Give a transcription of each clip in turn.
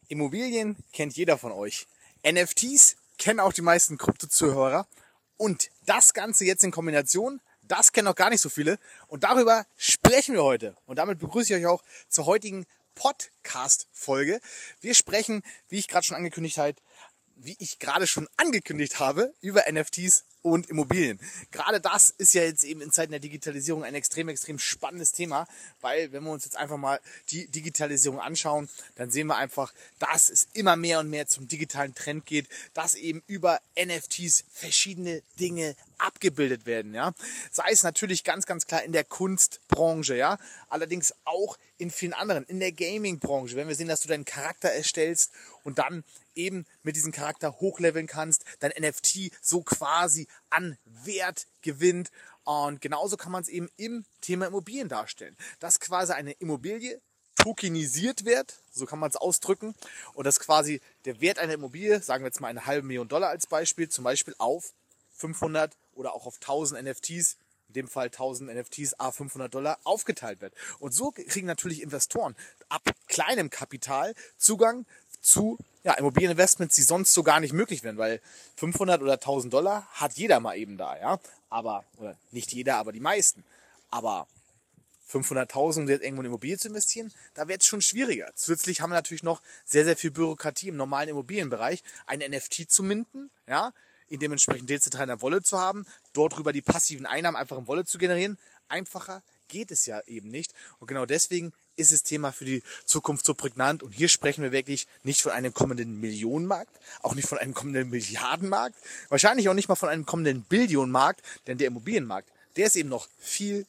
Immobilien kennt jeder von euch. NFTs kennen auch die meisten Krypto-Zuhörer. Und das Ganze jetzt in Kombination, das kennen noch gar nicht so viele. Und darüber sprechen wir heute. Und damit begrüße ich euch auch zur heutigen Podcast-Folge. Wir sprechen, wie ich gerade schon angekündigt habe, über NFTs und Immobilien. Gerade das ist ja jetzt eben in Zeiten der Digitalisierung ein extrem spannendes Thema, weil wenn wir uns jetzt einfach mal die Digitalisierung anschauen, dann sehen wir einfach, dass es immer mehr und mehr zum digitalen Trend geht, dass eben über NFTs verschiedene Dinge abgebildet werden, ja. Sei es natürlich ganz klar in der Kunstbranche, ja. Allerdings auch in vielen anderen, in der Gaming-Branche, wenn wir sehen, dass du deinen Charakter erstellst und dann eben mit diesem Charakter hochleveln kannst, dein NFT so quasi an Wert gewinnt. Und genauso kann man es eben im Thema Immobilien darstellen. Dass quasi eine Immobilie tokenisiert wird, so kann man es ausdrücken, und dass quasi der Wert einer Immobilie, sagen wir jetzt mal $500.000 als Beispiel, zum Beispiel auf 500 oder auch auf 1000 NFTs, in dem Fall 1000 NFTs à $500 aufgeteilt wird. Und so kriegen natürlich Investoren ab kleinem Kapital Zugang zu Immobilieninvestments, die sonst so gar nicht möglich wären, weil 500 oder $1000 hat jeder mal eben da, ja, aber, oder nicht jeder, aber die meisten, aber 500.000, um jetzt irgendwo in Immobilie zu investieren, da wird es schon schwieriger. Zusätzlich haben wir natürlich noch sehr viel Bürokratie im normalen Immobilienbereich, ein NFT zu minten, ja, in dementsprechend dezentraler Wallet zu haben, dort drüber die passiven Einnahmen einfach im Wallet zu generieren. Einfacher geht es ja eben nicht. Und genau deswegen ist das Thema für die Zukunft so prägnant. Und hier sprechen wir wirklich nicht von einem kommenden Millionenmarkt, auch nicht von einem kommenden Milliardenmarkt, wahrscheinlich auch nicht mal von einem kommenden Billionenmarkt, denn der Immobilienmarkt, der ist eben noch viel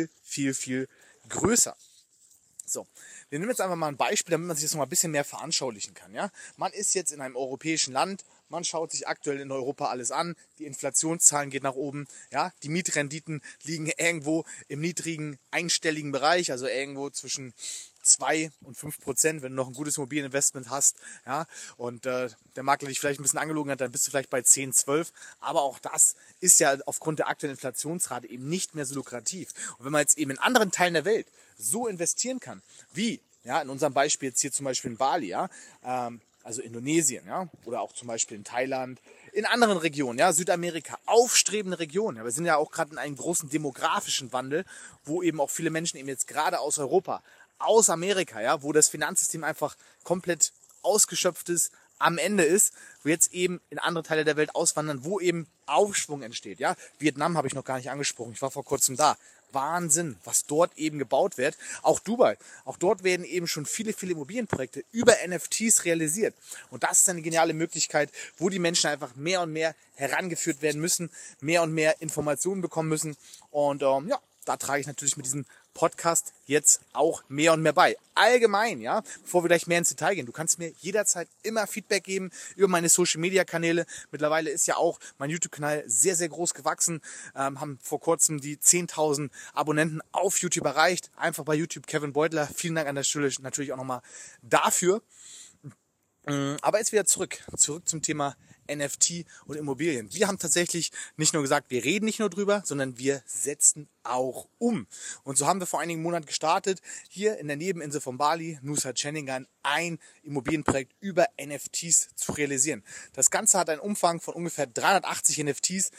größer. So, wir nehmen jetzt einfach mal ein Beispiel, damit man sich das noch mal ein bisschen mehr veranschaulichen kann. Ja? Man ist jetzt in einem europäischen Land, man schaut sich aktuell in Europa alles an, die Inflationszahlen gehen nach oben, ja? Die Mietrenditen liegen irgendwo im niedrigen einstelligen Bereich, also irgendwo zwischen 2 und 5%, wenn du noch ein gutes Immobilieninvestment hast, ja, und der Makler dich vielleicht ein bisschen angelogen hat, dann bist du vielleicht bei 10, 12, aber auch das ist ja aufgrund der aktuellen Inflationsrate eben nicht mehr so lukrativ. Und wenn man jetzt eben in anderen Teilen der Welt so investieren kann, wie, ja, in unserem Beispiel jetzt hier zum Beispiel in Bali, ja, also Indonesien, ja, oder auch zum Beispiel in Thailand, in anderen Regionen, ja, Südamerika, aufstrebende Regionen. Ja, wir sind ja auch gerade in einem großen demografischen Wandel, wo eben auch viele Menschen eben jetzt gerade aus Europa, aus Amerika, ja, wo das Finanzsystem einfach komplett ausgeschöpft ist, am Ende ist, wo jetzt eben in andere Teile der Welt auswandern, wo eben Aufschwung entsteht, ja. Vietnam habe ich noch gar nicht angesprochen, ich war vor kurzem da. Wahnsinn, was dort eben gebaut wird. Auch Dubai, auch dort werden eben schon viele Immobilienprojekte über NFTs realisiert. Und das ist eine geniale Möglichkeit, wo die Menschen einfach mehr und mehr herangeführt werden müssen, mehr und mehr Informationen bekommen müssen. Und da trage ich natürlich mit diesem Podcast jetzt auch mehr und mehr bei. Allgemein, ja, bevor wir gleich mehr ins Detail gehen, du kannst mir jederzeit immer Feedback geben über meine Social-Media-Kanäle. Mittlerweile ist ja auch mein YouTube-Kanal sehr groß gewachsen, haben vor kurzem die 10.000 Abonnenten auf YouTube erreicht. Einfach bei YouTube Kevin Beutler. Vielen Dank an der Stelle natürlich auch nochmal dafür. Aber jetzt wieder zurück zum Thema NFT und Immobilien. Wir haben tatsächlich nicht nur gesagt, wir reden nicht nur drüber, sondern wir setzen auch um. Und so haben wir vor einigen Monaten gestartet, hier in der Nebeninsel von Bali, Nusa Ceningan, ein Immobilienprojekt über NFTs zu realisieren. Das Ganze hat einen Umfang von ungefähr 380 NFTs,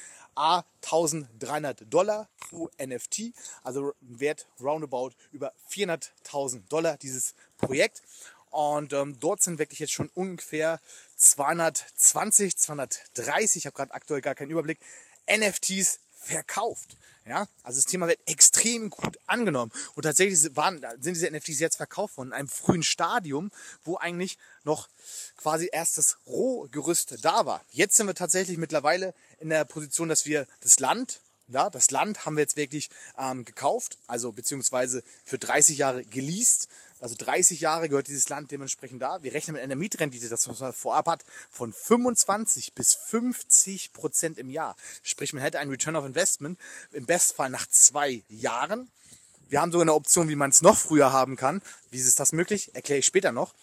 $1.300 pro NFT, also Wert roundabout über $400.000 dieses Projekt. Und dort sind wirklich jetzt schon ungefähr 220, 230, ich habe gerade aktuell gar keinen Überblick, NFTs verkauft. Ja, also das Thema wird extrem gut angenommen. Und tatsächlich sind diese NFTs jetzt verkauft worden in einem frühen Stadium, wo eigentlich noch quasi erst das Rohgerüst da war. Jetzt sind wir tatsächlich mittlerweile in der Position, dass wir das Land haben wir jetzt wirklich gekauft, also beziehungsweise für 30 Jahre geleast. Also 30 Jahre gehört dieses Land dementsprechend da. Wir rechnen mit einer Mietrendite, das man vorab hat, von 25 bis 50% im Jahr. Sprich, man hätte einen Return of Investment im Bestfall nach 2 Jahren. Wir haben sogar eine Option, wie man es noch früher haben kann. Wie ist das möglich? Erkläre ich später noch.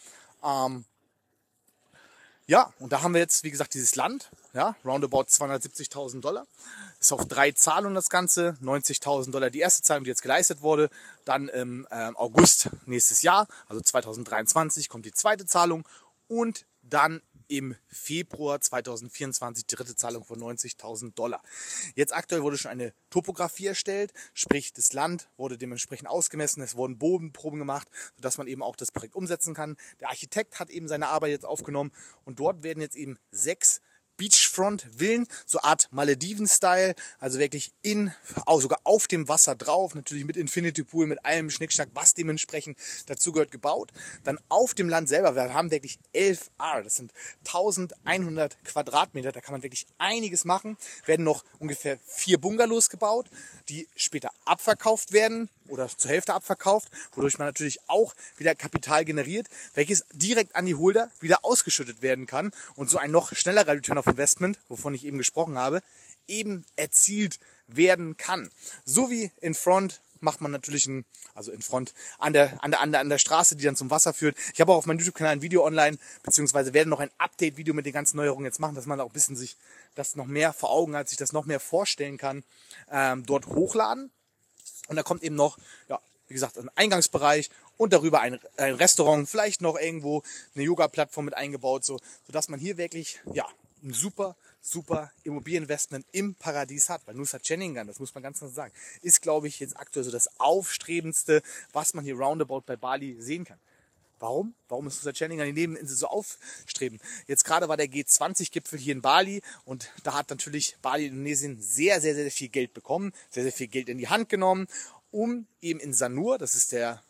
Ja, und da haben wir jetzt, wie gesagt, dieses Land, ja, roundabout $270.000. Ist auf 3 Zahlungen das Ganze, $90.000 die erste Zahlung, die jetzt geleistet wurde. Dann im August nächstes Jahr, also 2023, kommt die zweite Zahlung und dann im Februar 2024 die dritte Zahlung von $90.000. Jetzt aktuell wurde schon eine Topografie erstellt, sprich das Land wurde dementsprechend ausgemessen, es wurden Bodenproben gemacht, sodass man eben auch das Projekt umsetzen kann. Der Architekt hat eben seine Arbeit jetzt aufgenommen und dort werden jetzt eben 6 Beachfront-Villen, so Art Malediven-Style, also wirklich sogar auf dem Wasser drauf, natürlich mit Infinity Pool, mit allem Schnickschnack, was dementsprechend dazu gehört, gebaut. Dann auf dem Land selber, wir haben wirklich 11 Ar, das sind 1100 Quadratmeter, da kann man wirklich einiges machen, werden noch ungefähr 4 Bungalows gebaut, die später abverkauft werden oder zur Hälfte abverkauft, wodurch man natürlich auch wieder Kapital generiert, welches direkt an die Holder wieder ausgeschüttet werden kann und so ein noch schnellerer Return of Investment, wovon ich eben gesprochen habe, eben erzielt werden kann. So wie in Front macht man natürlich in Front an der Straße, die dann zum Wasser führt. Ich habe auch auf meinem YouTube-Kanal ein Video online, beziehungsweise werde noch ein Update-Video mit den ganzen Neuerungen jetzt machen, dass man auch ein bisschen sich das noch mehr vor Augen hat, sich das noch mehr vorstellen kann, dort hochladen. Und da kommt eben noch, ja, wie gesagt, ein Eingangsbereich und darüber ein Restaurant, vielleicht noch irgendwo eine Yoga-Plattform mit eingebaut, sodass man hier wirklich, ja, ein super Immobilieninvestment im Paradies hat. Weil Nusa Ceningan, das muss man ganz klar sagen, ist, glaube ich, jetzt aktuell so das Aufstrebendste, was man hier roundabout bei Bali sehen kann. Warum? Warum ist Nusa Ceningan die Nebeninsel so aufstrebend? Jetzt gerade war der G20-Gipfel hier in Bali und da hat natürlich Bali, Indonesien, sehr viel Geld bekommen, sehr viel Geld in die Hand genommen, um eben in Sanur, das ist der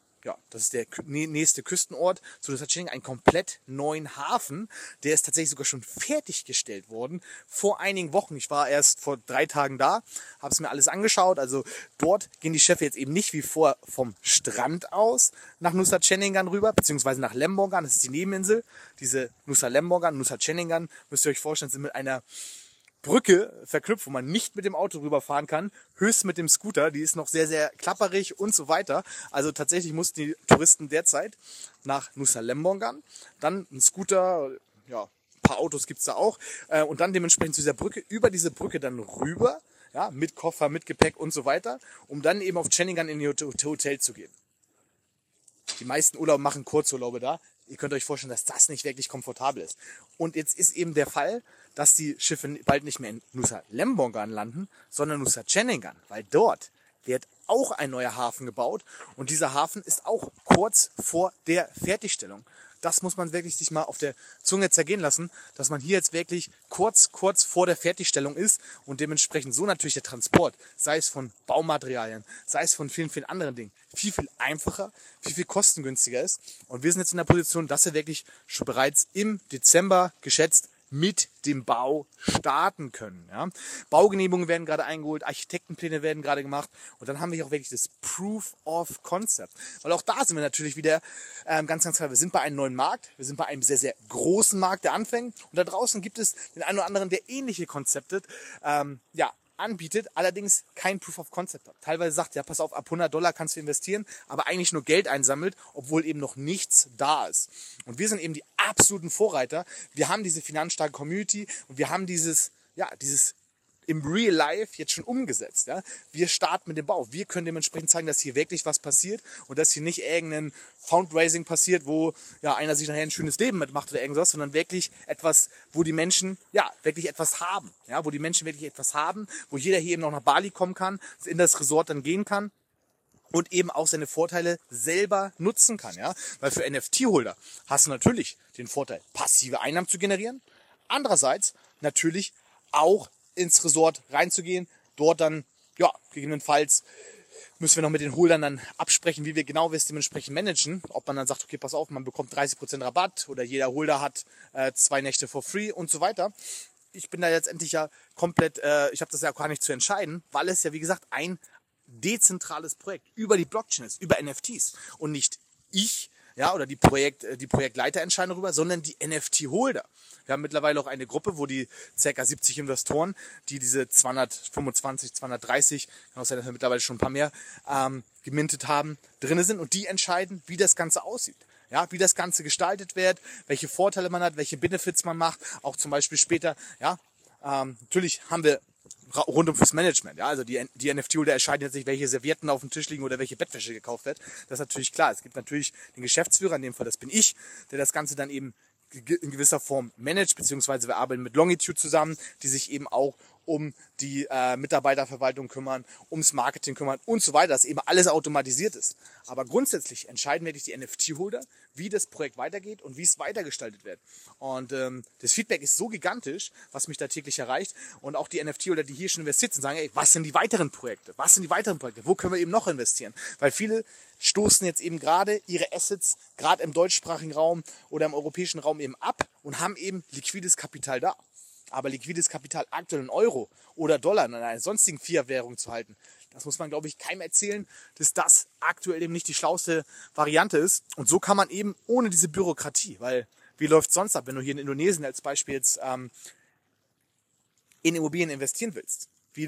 nächste Küstenort zu Nusa Ceningan, einen komplett neuen Hafen. Der ist tatsächlich sogar schon fertiggestellt worden vor einigen Wochen. Ich war erst vor 3 Tagen da, habe es mir alles angeschaut. Also dort gehen die Schiffe jetzt eben nicht wie vor vom Strand aus nach Nusa Ceningan rüber, beziehungsweise nach Lembongan. Das ist die Nebeninsel. Diese Nusa Lembongan, Nusa Ceningan, müsst ihr euch vorstellen, sind mit einer Brücke verknüpft, wo man nicht mit dem Auto rüberfahren kann, höchst mit dem Scooter. Die ist noch sehr klapperig und so weiter. Also tatsächlich mussten die Touristen derzeit nach Nusa Lembongan, dann ein Scooter, ja, ein paar Autos gibt's da auch, und dann dementsprechend zu dieser Brücke, über diese Brücke dann rüber, ja, mit Koffer, mit Gepäck und so weiter, um dann eben auf Ceningan in ihr Hotel zu gehen. Die meisten Urlauber machen Kurzurlaube da. Ihr könnt euch vorstellen, dass das nicht wirklich komfortabel ist. Und jetzt ist eben der Fall, dass die Schiffe bald nicht mehr in Nusa Lembongan landen, sondern Nusa Ceningan, weil dort wird auch ein neuer Hafen gebaut und dieser Hafen ist auch kurz vor der Fertigstellung. Das muss man wirklich sich mal auf der Zunge zergehen lassen, dass man hier jetzt wirklich kurz vor der Fertigstellung ist und dementsprechend so natürlich der Transport, sei es von Baumaterialien, sei es von vielen anderen Dingen, viel einfacher, viel kostengünstiger ist. Und wir sind jetzt in der Position, dass wir wirklich schon bereits im Dezember geschätzt mit dem Bau starten können. Ja. Baugenehmigungen werden gerade eingeholt, Architektenpläne werden gerade gemacht und dann haben wir auch wirklich das Proof of Concept. Weil auch da sind wir natürlich wieder ganz klar, wir sind bei einem neuen Markt, wir sind bei einem sehr großen Markt, der anfängt und da draußen gibt es den einen oder anderen, der ähnliche Konzepte anbietet, allerdings kein Proof of Concept hat. Teilweise sagt, ja, pass auf, ab $100 kannst du investieren, aber eigentlich nur Geld einsammelt, obwohl eben noch nichts da ist. Und wir sind eben die absoluten Vorreiter. Wir haben diese finanzstarke Community und wir haben dieses im Real Life jetzt schon umgesetzt. Ja? Wir starten mit dem Bau. Wir können dementsprechend zeigen, dass hier wirklich was passiert und dass hier nicht irgendein Fundraising passiert, wo ja einer sich nachher ein schönes Leben mitmacht oder irgendwas, sondern wirklich etwas, wo die Menschen wirklich etwas haben. Ja? Wo die Menschen wirklich etwas haben, wo jeder hier eben noch nach Bali kommen kann, in das Resort dann gehen kann und eben auch seine Vorteile selber nutzen kann. Ja? Weil für NFT-Holder hast du natürlich den Vorteil, passive Einnahmen zu generieren. Andererseits natürlich auch ins Resort reinzugehen, dort dann, ja, gegebenenfalls müssen wir noch mit den Holdern dann absprechen, wie wir genau das dementsprechend managen. Ob man dann sagt, okay, pass auf, man bekommt 30% Rabatt oder jeder Holder hat 2 Nächte for free und so weiter. Ich bin da letztendlich ja komplett, ich habe das ja auch gar nicht zu entscheiden, weil es ja, wie gesagt, ein dezentrales Projekt über die Blockchain ist, über NFTs und nicht ich, ja, oder die Projektleiter entscheiden darüber, sondern die NFT-Holder. Wir haben mittlerweile auch eine Gruppe, wo die ca. 70 Investoren, die diese 225, 230, kann auch sein, dass wir mittlerweile schon ein paar mehr gemintet haben, drin sind und die entscheiden, wie das Ganze aussieht. Ja, wie das Ganze gestaltet wird, welche Vorteile man hat, welche Benefits man macht, auch zum Beispiel später, ja, natürlich haben wir rund ums Management, ja, also die NFT-Holder entscheiden jetzt nicht, welche Servietten auf dem Tisch liegen oder welche Bettwäsche gekauft wird. Das ist natürlich klar. Es gibt natürlich den Geschäftsführer, in dem Fall das bin ich, der das Ganze dann eben in gewisser Form managt, beziehungsweise wir arbeiten mit Longitude zusammen, die sich eben auch um die Mitarbeiterverwaltung kümmern, ums Marketing kümmern und so weiter, dass eben alles automatisiert ist. Aber grundsätzlich entscheiden wirklich die NFT-Holder, wie das Projekt weitergeht und wie es weitergestaltet wird. Und das Feedback ist so gigantisch, was mich da täglich erreicht. Und auch die NFT-Holder, die hier schon investiert sind, sagen, ey, was sind die weiteren Projekte? Was sind die weiteren Projekte? Wo können wir eben noch investieren? Weil viele stoßen jetzt eben gerade ihre Assets, gerade im deutschsprachigen Raum oder im europäischen Raum eben ab und haben eben liquides Kapital da. Aber liquides Kapital aktuell in Euro oder Dollar in einer sonstigen Fiat-Währung zu halten, das muss man, glaube ich, keinem erzählen, dass das aktuell eben nicht die schlauste Variante ist. Und so kann man eben ohne diese Bürokratie, weil wie läuft es sonst ab, wenn du hier in Indonesien als Beispiel jetzt in Immobilien investieren willst?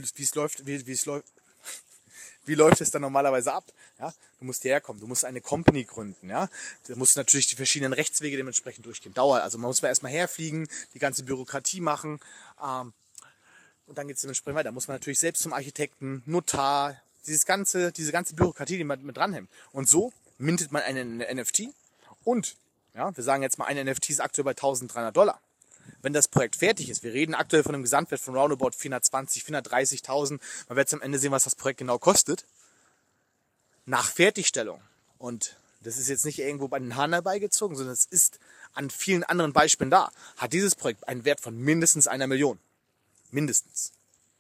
Wie läuft es dann normalerweise ab? Ja, du musst hierher kommen, du musst eine Company gründen. Ja? Du musst natürlich die verschiedenen Rechtswege dementsprechend durchgehen. Also man muss erstmal herfliegen, die ganze Bürokratie machen und dann geht es dementsprechend weiter. Da muss man natürlich selbst zum Architekten, Notar, diese ganze Bürokratie, die man mit dranhängt. Und so mintet man einen NFT und ja, wir sagen jetzt mal, ein NFT ist aktuell bei $1.300. Wenn das Projekt fertig ist, wir reden aktuell von einem Gesamtwert von roundabout 420, 430.000, man wird am Ende sehen, was das Projekt genau kostet, nach Fertigstellung. Und das ist jetzt nicht irgendwo bei den Haaren herbeigezogen, sondern es ist an vielen anderen Beispielen da, hat dieses Projekt einen Wert von mindestens 1 Million. Mindestens.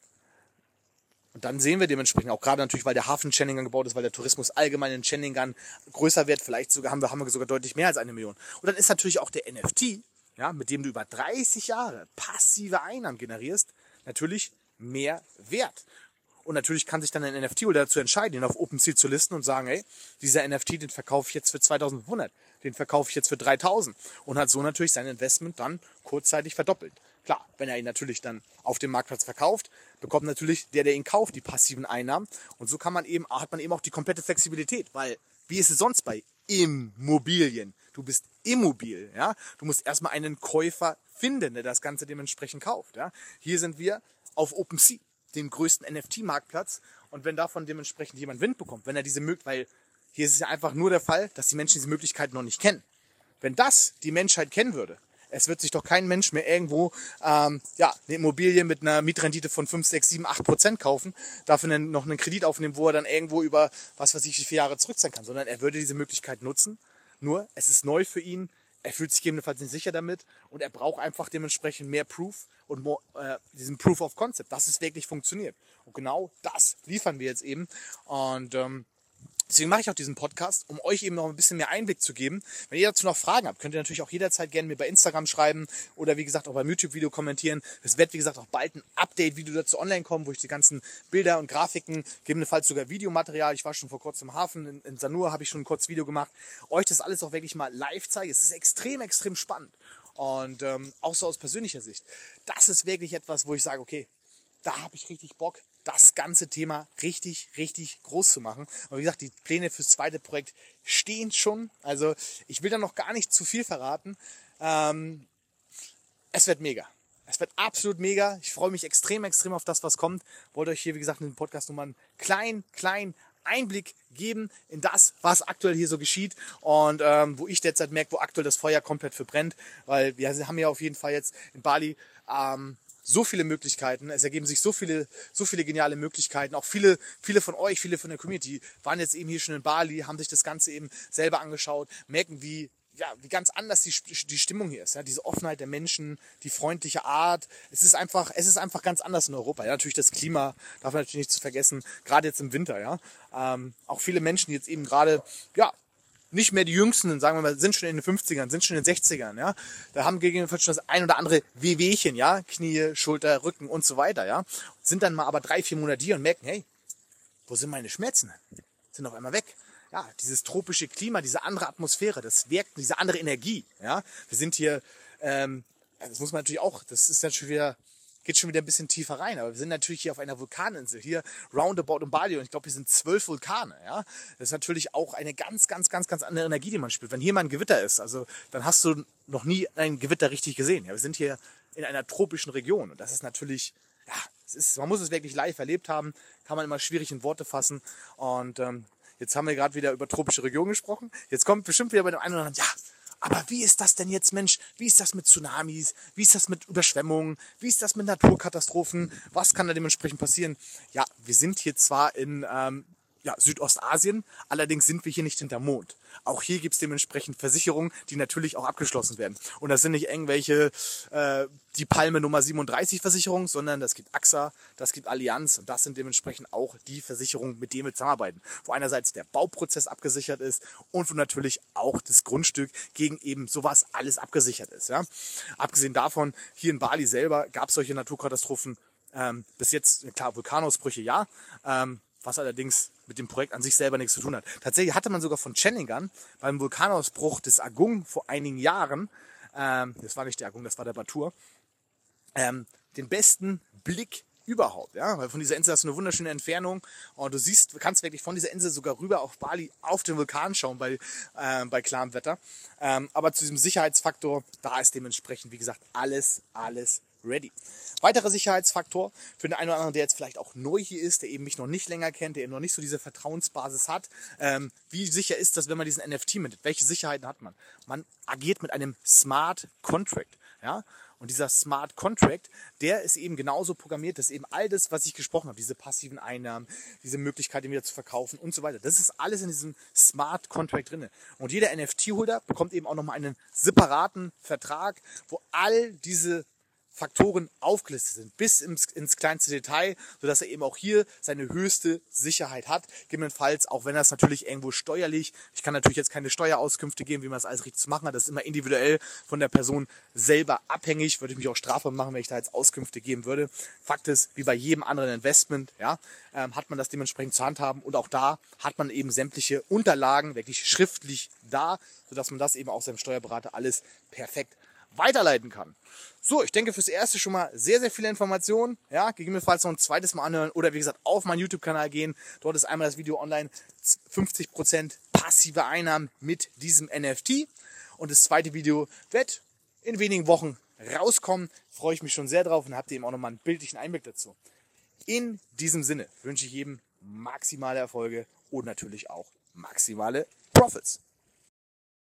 Und dann sehen wir dementsprechend auch gerade natürlich, weil der Hafen in Schendingen gebaut ist, weil der Tourismus allgemein in Schendingen größer wird, vielleicht sogar haben wir sogar deutlich mehr als 1 Million. Und dann ist natürlich auch der NFT, ja, mit dem du über 30 Jahre passive Einnahmen generierst, natürlich mehr wert. Und natürlich kann sich dann ein NFT-Holder dazu entscheiden, ihn auf OpenSea zu listen und sagen, hey, dieser NFT, den verkaufe ich jetzt für 2.500, den verkaufe ich jetzt für 3.000 und hat so natürlich sein Investment dann kurzzeitig verdoppelt. Klar, wenn er ihn natürlich dann auf dem Marktplatz verkauft, bekommt natürlich der ihn kauft, die passiven Einnahmen. Und so hat man eben auch die komplette Flexibilität, weil wie ist es sonst bei Immobilien? Du bist immobil, ja. Du musst erstmal einen Käufer finden, der das Ganze dementsprechend kauft, ja. Hier sind wir auf OpenSea, dem größten NFT-Marktplatz. Und wenn davon dementsprechend jemand Wind bekommt, wenn er diese Möglichkeit, weil hier ist es ja einfach nur der Fall, dass die Menschen diese Möglichkeit noch nicht kennen. Wenn das die Menschheit kennen würde, es wird sich doch kein Mensch mehr irgendwo eine Immobilie mit einer Mietrendite von 5, 6, 7, 8% kaufen, dafür noch einen Kredit aufnehmen, wo er dann irgendwo über, was weiß ich, wie viele Jahre zurückzahlen kann, sondern er würde diese Möglichkeit nutzen. Nur, es ist neu für ihn, er fühlt sich gegebenenfalls nicht sicher damit und er braucht einfach dementsprechend mehr Proof und diesen Proof of Concept, dass es wirklich funktioniert. Und genau das liefern wir jetzt eben. Und deswegen mache ich auch diesen Podcast, um euch eben noch ein bisschen mehr Einblick zu geben. Wenn ihr dazu noch Fragen habt, könnt ihr natürlich auch jederzeit gerne mir bei Instagram schreiben oder wie gesagt auch beim YouTube-Video kommentieren. Es wird wie gesagt auch bald ein Update-Video dazu online kommen, wo ich die ganzen Bilder und Grafiken, gegebenenfalls sogar Videomaterial, ich war schon vor kurzem im Hafen, in Sanur habe ich schon ein kurzes Video gemacht, euch das alles auch wirklich mal live zeige. Es ist extrem, extrem spannend und auch so aus persönlicher Sicht. Das ist wirklich etwas, wo ich sage, okay, da habe ich richtig Bock, das ganze Thema richtig, richtig groß zu machen. Und wie gesagt, die Pläne fürs zweite Projekt stehen schon. Also ich will da noch gar nicht zu viel verraten. Es wird mega. Es wird absolut mega. Ich freue mich extrem, extrem auf das, was kommt. Wollte euch hier, wie gesagt, in dem Podcast nochmal einen kleinen Einblick geben in das, was aktuell hier so geschieht und wo ich derzeit merke, wo aktuell das Feuer komplett verbrennt. Weil wir haben ja auf jeden Fall jetzt in Bali so viele Möglichkeiten, es ergeben sich so viele geniale Möglichkeiten. Auch viele von euch, viele von der Community waren jetzt eben hier schon in Bali, haben sich das Ganze eben selber angeschaut, merken, wie ganz anders die Stimmung hier ist. Ja? Diese Offenheit der Menschen, die freundliche Art. Es ist einfach ganz anders in Europa. Ja? Natürlich das Klima, darf man natürlich nicht zu vergessen, gerade jetzt im Winter. Ja? Auch viele Menschen, die jetzt eben gerade, nicht mehr die Jüngsten, sagen wir mal, sind schon in den 50ern, sind schon in den 60ern, ja. Da haben gegebenenfalls schon das ein oder andere Wehwehchen, ja. Knie, Schulter, Rücken und so weiter, ja. Sind dann mal aber 3, 4 Monate hier und merken, hey, wo sind meine Schmerzen? Sind auf einmal weg. Ja, dieses tropische Klima, diese andere Atmosphäre, das wirkt, diese andere Energie, ja. Wir sind hier, das muss man natürlich auch, das ist dann schon wieder, geht schon wieder ein bisschen tiefer rein, aber wir sind natürlich hier auf einer Vulkaninsel, hier roundabout in Bali und ich glaube, hier sind 12 Vulkane, ja. Das ist natürlich auch eine ganz, ganz, ganz, ganz andere Energie, die man spürt. Wenn hier mal ein Gewitter ist, also dann hast du noch nie ein Gewitter richtig gesehen. Ja, wir sind hier in einer tropischen Region und das ist natürlich, man muss es wirklich live erlebt haben, kann man immer schwierig in Worte fassen und jetzt haben wir gerade wieder über tropische Regionen gesprochen. Jetzt kommt bestimmt wieder bei dem einen oder anderen, Aber wie ist das denn jetzt, Mensch? Wie ist das mit Tsunamis? Wie ist das mit Überschwemmungen? Wie ist das mit Naturkatastrophen? Was kann da dementsprechend passieren? Ja, wir sind hier zwar in Südostasien, allerdings sind wir hier nicht hinterm Mond. Auch hier gibt es dementsprechend Versicherungen, die natürlich auch abgeschlossen werden. Und das sind nicht irgendwelche die Palme Nummer 37 Versicherungen, sondern das gibt AXA, das gibt Allianz und das sind dementsprechend auch die Versicherungen, mit denen wir zusammenarbeiten. Wo einerseits der Bauprozess abgesichert ist und wo natürlich auch das Grundstück gegen eben sowas alles abgesichert ist. Ja? Abgesehen davon, hier in Bali selber gab es solche Naturkatastrophen bis jetzt, klar, Vulkanausbrüche ja, was allerdings mit dem Projekt an sich selber nichts zu tun hat. Tatsächlich hatte man sogar von Chandigarh beim Vulkanausbruch des Agung vor einigen Jahren, das war nicht der Agung, das war der Batur, den besten Blick überhaupt, ja, weil von dieser Insel hast du eine wunderschöne Entfernung und du kannst wirklich von dieser Insel sogar rüber auf Bali auf den Vulkan schauen bei klarem Wetter. Aber zu diesem Sicherheitsfaktor, da ist dementsprechend, wie gesagt, alles ready. Weiterer Sicherheitsfaktor für den einen oder anderen, der jetzt vielleicht auch neu hier ist, der eben mich noch nicht länger kennt, der eben noch nicht so diese Vertrauensbasis hat. Wie sicher ist das, wenn man diesen NFT mitnimmt? Welche Sicherheiten hat man? Man agiert mit einem Smart Contract. Ja? Und dieser Smart Contract, der ist eben genauso programmiert, dass eben all das, was ich gesprochen habe, diese passiven Einnahmen, diese Möglichkeit, ihn wieder zu verkaufen und so weiter, das ist alles in diesem Smart Contract drin. Und jeder NFT-Holder bekommt eben auch nochmal einen separaten Vertrag, wo all diese Faktoren aufgelistet sind, bis ins kleinste Detail, sodass er eben auch hier seine höchste Sicherheit hat. Gegebenenfalls, auch wenn das natürlich irgendwo steuerlich, ich kann natürlich jetzt keine Steuerauskünfte geben, wie man das alles richtig zu machen hat, das ist immer individuell von der Person selber abhängig, würde ich mich auch strafbar machen, wenn ich da jetzt Auskünfte geben würde. Fakt ist, wie bei jedem anderen Investment, ja, hat man das dementsprechend zu handhaben und auch da hat man eben sämtliche Unterlagen wirklich schriftlich da, sodass man das eben auch seinem Steuerberater alles perfekt weiterleiten kann. So, ich denke fürs Erste schon mal sehr, sehr viele Informationen. Ja, gegebenenfalls noch ein zweites Mal anhören oder wie gesagt auf meinen YouTube-Kanal gehen. Dort ist einmal das Video online, 50% passive Einnahmen mit diesem NFT. Und das zweite Video wird in wenigen Wochen rauskommen. Freue ich mich schon sehr drauf und habt ihr eben auch nochmal einen bildlichen Einblick dazu. In diesem Sinne wünsche ich jedem maximale Erfolge und natürlich auch maximale Profits.